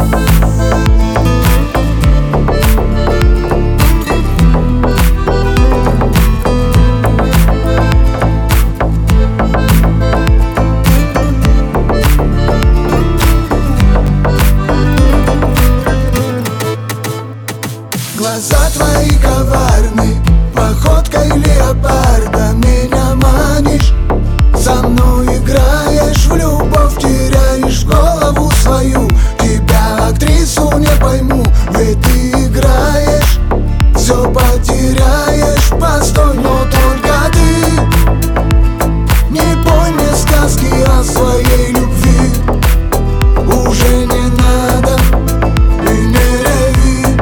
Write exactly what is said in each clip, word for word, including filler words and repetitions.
Глаза твои коварны, походкой леопарда меня манишь. Со мной играешь в любовь, теряешь голову свою. Тебя, актрису, не пойму, ведь ты играешь. Все потеряешь, постой, но только ты не пой мне сказки о своей любви. Уже не надо и не реви,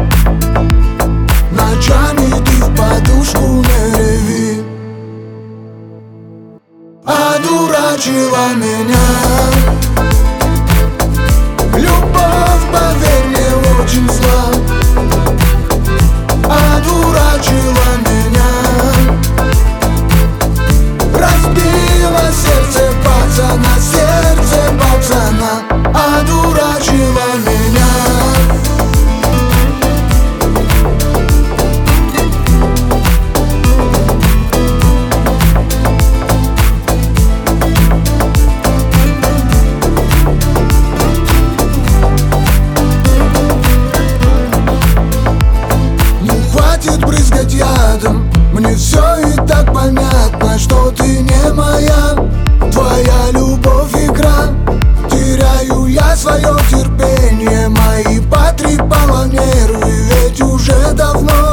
ночами ты в подушку не реви. Одурачила меня любовь, поверь мне, очень зла. Одурачила меня, разбила сердце пацана, сердце пацана. Одурачила меня. Хватит брызгать ядом, мне все и так понятно, что ты не моя. Твоя любовь игра, теряю я свое терпение. Мои потрепало нервы, ведь уже давно